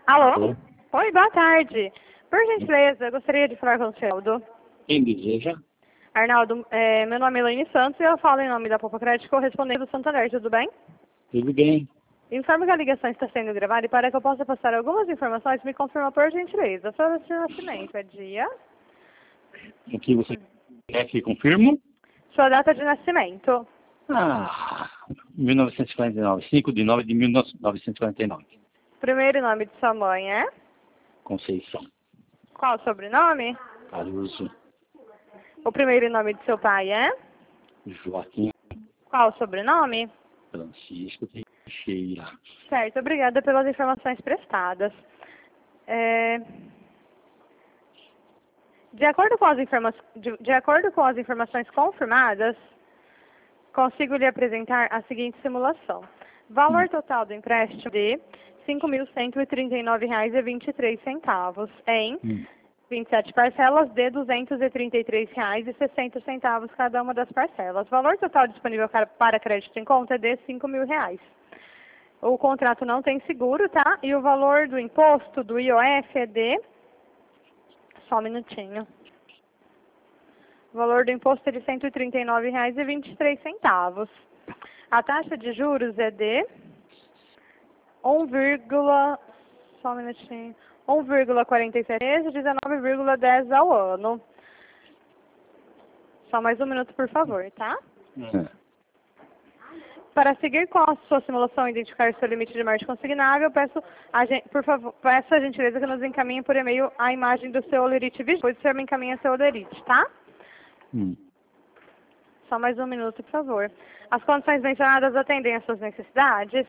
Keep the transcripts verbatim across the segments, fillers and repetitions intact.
Alô? Alô? Oi, boa tarde. Por gentileza, eu gostaria de falar com o senhor Arnaldo. Quem deseja? Arnaldo, é, meu nome é Elaine Santos e eu falo em nome da Popa Crédito correspondente do Santander, tudo bem? Tudo bem. Informo que a ligação está sendo gravada e para que eu possa passar algumas informações, me confirma por gentileza. Sua data de nascimento é dia? O que você quer que confirmo? Sua data de nascimento. Ah, mil novecentos e quarenta e nove. cinco de nove de mil novecentos e quarenta e nove. Primeiro nome de sua mãe é? Conceição. Qual o sobrenome? Caruso. O primeiro nome de seu pai é? Joaquim Qual o sobrenome? Francisco Teixeira. Certo, obrigada pelas informações prestadas. É... De acordo com as informa... de, de acordo com as informações confirmadas, consigo lhe apresentar a seguinte simulação. Valor total do empréstimo de cinco mil cento e trinta e nove reais e vinte e três centavos em Hum. vinte e sete parcelas de duzentos e trinta e três reais e sessenta centavos cada uma das parcelas. Valor total disponível para crédito em conta é de cinco mil reais. O contrato não tem seguro, tá? E o valor do imposto do I O F é de... Só um minutinho. O valor do imposto é de cento e trinta e nove reais e vinte e três centavos. A taxa de juros é de um, só um minutinho. um vírgula quarenta e sete vezes dezenove vírgula dez ao ano. Só mais um minuto, por favor, tá? É. Para seguir com a sua simulação e identificar o seu limite de margem consignável, peço a, gen- por favor, peço a gentileza que nos encaminhe por e-mail a imagem do seu olerite vigente. Depois o senhor me encaminha seu olerite, tá? Hum. Só mais um minuto, por favor. As condições mencionadas atendem às suas necessidades?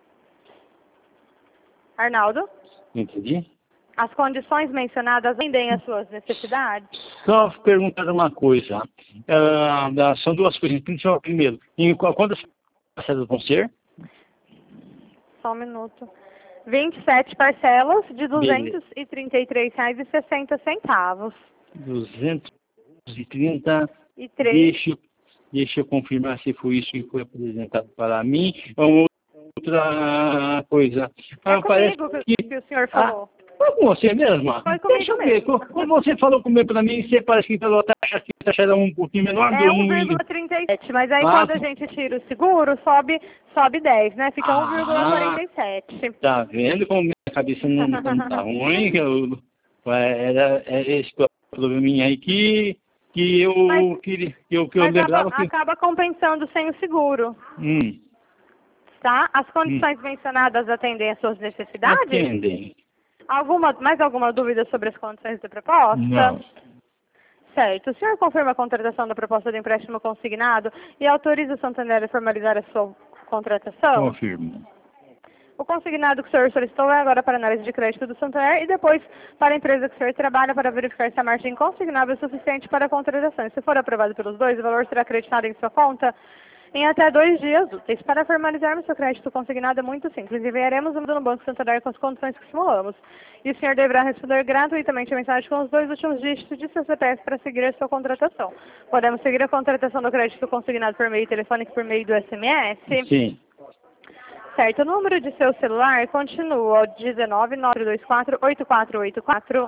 Arnaldo? Entendi? As condições mencionadas atendem às suas necessidades? Só perguntar uma coisa. Ah, da- são duas coisas. Principal- Primeiro, em qual- quantas parcelas vão ser? Só um minuto. vinte e sete parcelas de Beleza. duzentos e trinta e três reais e sessenta centavos. duzentos e trinta. E três. Deixa, eu- deixa eu confirmar se foi isso que foi apresentado para mim. Ou outra coisa. É Ah, parece comigo que... que, que o senhor Ah, falou. foi com você mesma? Foi comigo Deixa eu ver. mesmo. Quando você falou comigo para mim, você parece que falou a taxa, que a taxa era um pouquinho menor do É um. um vírgula trinta e sete, mas aí Ah, quando a gente tira o seguro, sobe, sobe dez, né? Fica um vírgula Ah, quarenta e sete. tá vendo como minha cabeça não, não tá ruim? Que eu, era, era esse probleminha aí que, que eu Mas- queria, que eu, que eu Mas lembrava acaba, que... acaba compensando sem o seguro, Hum, tá? As condições mencionadas atendem às suas necessidades? atendem. Alguma, mais alguma dúvida sobre as condições da proposta? Não. Certo. O senhor confirma a contratação da proposta de empréstimo consignado e autoriza o Santander a formalizar a sua contratação? Confirmo. O consignado que o senhor solicitou é agora para análise de crédito do Santander e depois para a empresa que o senhor trabalha para verificar se a margem consignável é suficiente para a contratação. Se for aprovado pelos dois, o valor será acreditado em sua conta em até dois dias úteis. Para formalizarmos seu crédito consignado é muito simples. Enviaremos no Banco Santander com as condições que simulamos. E o senhor deverá responder gratuitamente a mensagem com os dois últimos dígitos de seu C P F para seguir a sua contratação. Podemos seguir a contratação do crédito consignado por meio telefônico e por meio do S M S? Sim. Certo. O número de seu celular continua o dezenove, nove dois quatro, oito quatro oito quatro.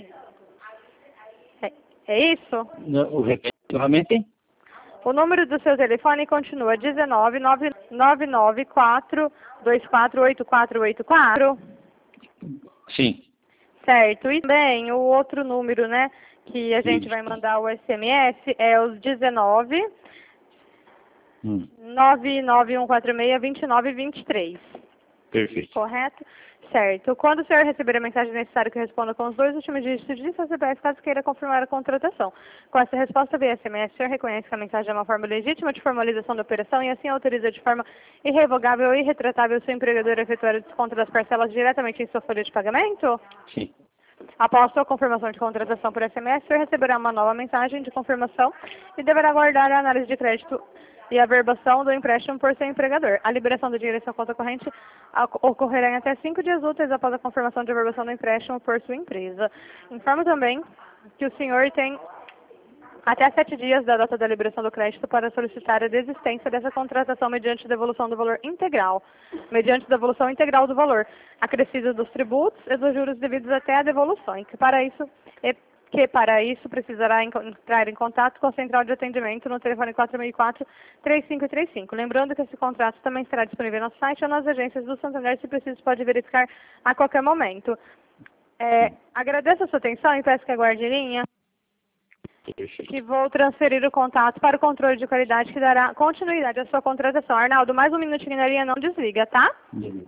É, é isso? Não, o repete novamente? O número do seu telefone continua dezenove, nove nove quatro, dois quatro oito quatro oito quatro. Sim. Certo. E também o outro número, né, que a gente Isso. vai mandar o S M S é os dezenove, Hum, nove nove um quatro seis, dois nove dois três. perfeito. Correto? Certo. Quando o senhor receber a mensagem necessária que responda com os dois últimos dígitos de seu C P F, caso queira confirmar a contratação. Com essa resposta via S M S, o senhor reconhece que a mensagem é uma forma legítima de formalização da operação e assim autoriza de forma irrevogável e irretratável o seu empregador a efetuar o desconto das parcelas diretamente em sua folha de pagamento? Sim. Após sua confirmação de contratação por S M S, o senhor receberá uma nova mensagem de confirmação e deverá aguardar a análise de crédito e a verbação do empréstimo por seu empregador. A liberação do dinheiro em sua conta corrente ocorrerá em até cinco dias úteis após a confirmação de verbação do empréstimo por sua empresa. Informo também que o senhor tem até sete dias da data da liberação do crédito para solicitar a desistência dessa contratação mediante devolução do valor integral, mediante devolução integral do valor, acrescido dos tributos e dos juros devidos até a devolução, e que para isso, e que para isso precisará entrar em contato com a central de atendimento no telefone quatro mil e quatro, três cinco três cinco. Lembrando que esse contrato também estará disponível no site ou nas agências do Santander, se preciso pode verificar a qualquer momento. É, agradeço a sua atenção e peço que aguarde em linha, que vou transferir o contato para o controle de qualidade que dará continuidade à sua contratação. Arnaldo, mais um minutinho na linha, não desliga, tá? Beleza.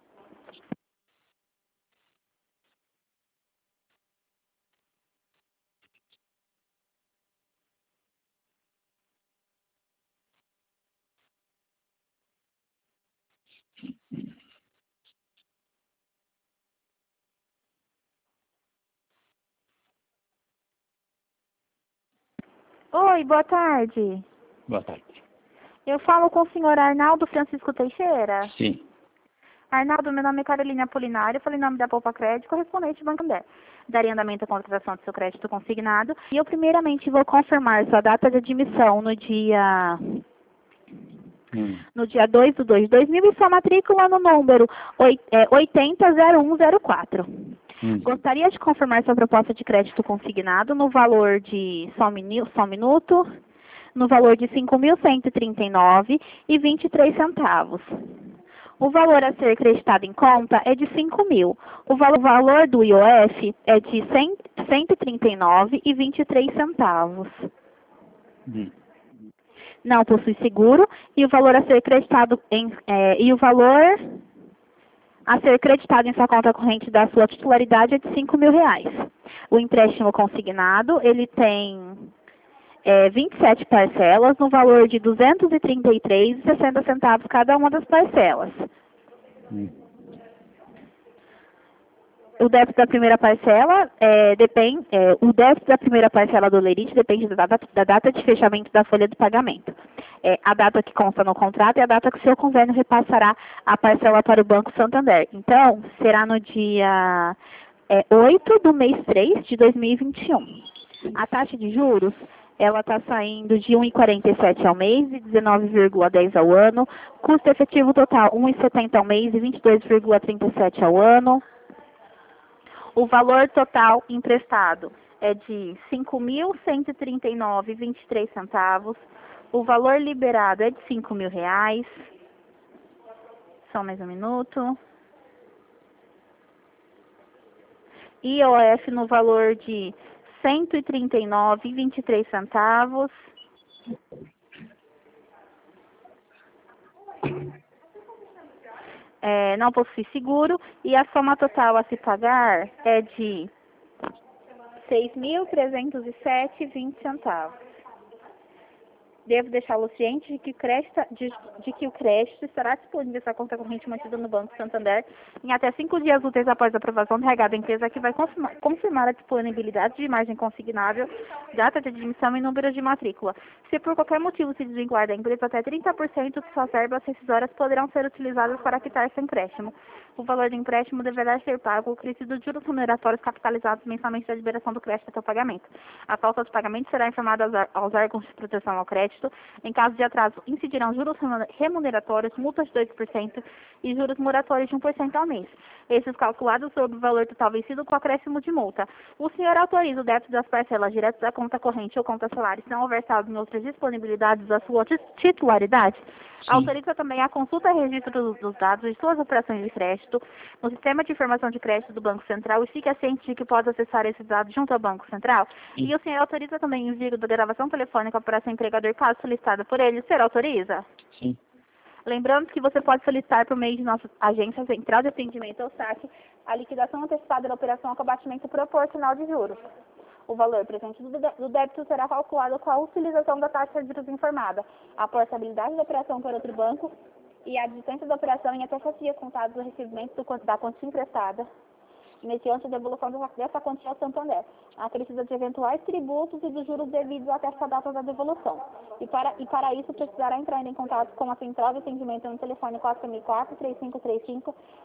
Oi, boa tarde. Boa tarde. Eu falo com o senhor Arnaldo Francisco Teixeira. Sim. Arnaldo, meu nome é Carolina Apolinário, eu falei em nome da Poupa Crédito, correspondente Banco Santander. Daria andamento à contratação do seu crédito consignado. E eu primeiramente vou confirmar sua data de admissão no dia... Hum. no dia dois de dois de dois mil e sua matrícula no número oitenta zero um zero quatro. Hum. Gostaria de confirmar sua proposta de crédito consignado no valor de, só um, minu, só um minuto, no valor de cinco mil cento e trinta e nove reais e vinte e três centavos. O valor a ser creditado em conta é de cinco mil. O valor, o valor do I O F é de cento e trinta e nove reais e vinte e três centavos. Hum. Não possui seguro e o valor a ser creditado em é, e o valor a ser creditado em sua conta corrente da sua titularidade é de cinco mil reais. O empréstimo consignado, ele tem é, vinte e sete parcelas no valor de duzentos e trinta e três reais e sessenta centavos cada uma das parcelas. Hum. O débito da primeira parcela é, depende, é, o débito da primeira parcela do lerite depende da data, da data de fechamento da folha de pagamento. É, a data que consta no contrato é a data que o seu convênio repassará a parcela para o Banco Santander. Então, será no dia é, oito do mês três de dois mil e vinte e um. A taxa de juros, ela está saindo de um vírgula quarenta e sete ao mês e dezenove vírgula dez ao ano. Custo efetivo total um vírgula setenta ao mês e vinte e dois vírgula trinta e sete ao ano. O valor total emprestado é de cinco mil cento e trinta e nove reais e vinte e três centavos. O valor liberado é de cinco mil reais. Só mais um minuto. I O F no valor de cento e trinta e nove reais e vinte e três centavos. É, não possui seguro e a soma total a se pagar é de seis mil trezentos e sete reais e vinte centavos. Devo deixá-lo ciente de que, crédito, de, de que o crédito estará disponível em sua conta corrente mantida no Banco Santander em até cinco dias úteis após a aprovação do regado da empresa, que vai confirmar, confirmar a disponibilidade de imagem consignável, data de admissão e número de matrícula. Se por qualquer motivo se desvincular da empresa, até trinta por cento de suas verbas rescisórias poderão ser utilizadas para quitar seu empréstimo. O valor do empréstimo deverá ser pago o crescido de juros remuneratórios capitalizados mensalmente da liberação do crédito até o pagamento. A falta de pagamento será informada aos, aos órgãos de proteção ao crédito. Em caso de atraso, incidirão juros remuneratórios, multas de dois por cento e juros moratórios de um por cento ao mês. Esses calculados sobre o valor total vencido com acréscimo de multa. O senhor autoriza o débito das parcelas diretas da conta corrente ou conta salário, se não houver saldo em outras disponibilidades da sua titularidade? Sim. Autoriza também a consulta e registro dos, dos dados de suas operações de crédito no Sistema de Informação de Crédito do Banco Central e fica ciente de que pode acessar esses dados junto ao Banco Central? Sim. E o senhor autoriza também o envio da gravação telefônica para seu empregador, caso solicitada por ele? O senhor autoriza? Sim. Lembrando que você pode solicitar por meio de nossa agência central de atendimento ou saque a liquidação antecipada da operação com abatimento proporcional de juros. O valor presente do débito será calculado com a utilização da taxa de juros informada, a portabilidade da operação para outro banco e a distância da operação em até sete dias contados do recebimento do, da quantia emprestada, mediante a devolução dessa quantia ao Santander, acrescida de eventuais tributos e dos juros devidos até essa data da devolução. E para, e para isso precisará entrar em contato com a central de atendimento no telefone quatro mil e quatro, três cinco três cinco,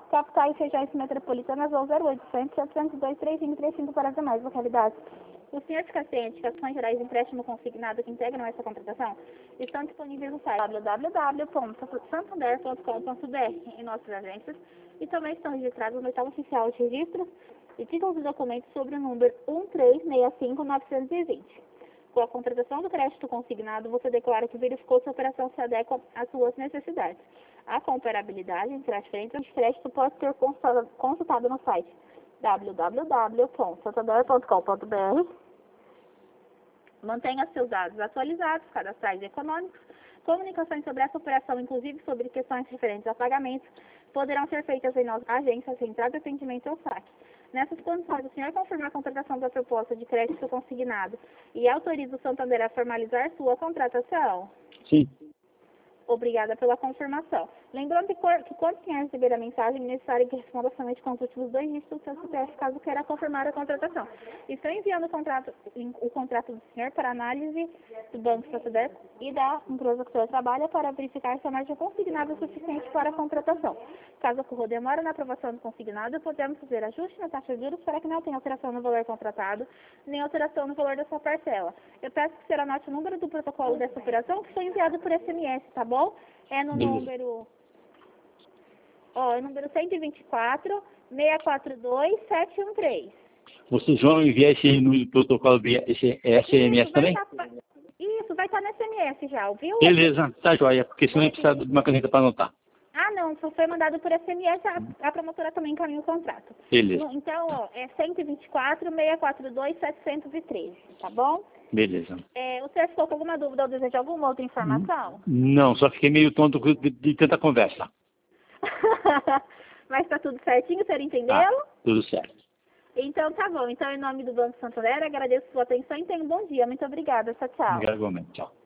capitais, regiões metropolitanas ou zero oitocentos, setecentos e dois, trinta e cinco, trinta e cinco para as demais localidades. O senhor fica ciente que as ações gerais de empréstimo consignado que integram essa contratação estão disponíveis no site w w w ponto santander ponto com ponto b r em nossas agências e também estão registrados no portal oficial de registros e títulos e documentos sobre o número um três seis cinco nove dois zero. Com a contratação do crédito consignado, você declara que verificou se a operação se adequa às suas necessidades. A comparabilidade entre as frentes de crédito pode ser consultada no site w w w ponto santander ponto com ponto b r. Mantenha seus dados atualizados, cadastrais e econômicos. Comunicações sobre essa operação, inclusive sobre questões referentes a pagamentos, poderão ser feitas em nossas agências Central de Atendimento ao saque. Nessas condições, o senhor confirma a contratação da proposta de crédito consignado e autoriza o Santander a formalizar sua contratação? Sim. Obrigada pela confirmação. Lembrando que, que quando o senhor receber a mensagem, é necessário que responda somente com os últimos dois dígitos do seu C P F, caso queira confirmar a contratação. Estou enviando o contrato, o contrato do senhor para análise do Banco Santander e da empresa que o senhor trabalha para verificar se a margem consignada é suficiente para a contratação. Caso ocorra demora na aprovação do consignado, podemos fazer ajuste na taxa de juros para que não tenha alteração no valor contratado, nem alteração no valor da sua parcela. Eu peço que o senhor anote o número do protocolo dessa operação, que foi enviado por S M S, tá bom? É no Beleza. número, ó, é número cento e vinte e quatro, seis quatro dois, sete um três. Vocês vão enviar esse no protocolo via esse S M S Isso, vai também? tá, isso, vai estar no S M S já, viu? Beleza, tá joia, porque senão precisa de uma caneta para anotar. Ah, não, só foi mandado por S M S, a, a promotora também encaminha o contrato. Beleza. No, então, ó, é cento e vinte e quatro, seis quatro dois, setecentos e treze, tá bom? Beleza. É, o senhor ficou com alguma dúvida ou deseja alguma outra informação? Não, só fiquei meio tonto de, de tanta conversa. Mas tá tudo certinho, o senhor entendeu? Tá, tudo certo. Então tá bom. Então, em nome do Banco Santander, agradeço a sua atenção e tenha um bom dia. Muito obrigada. Tchau, tchau. Obrigado, igualmente. Tchau.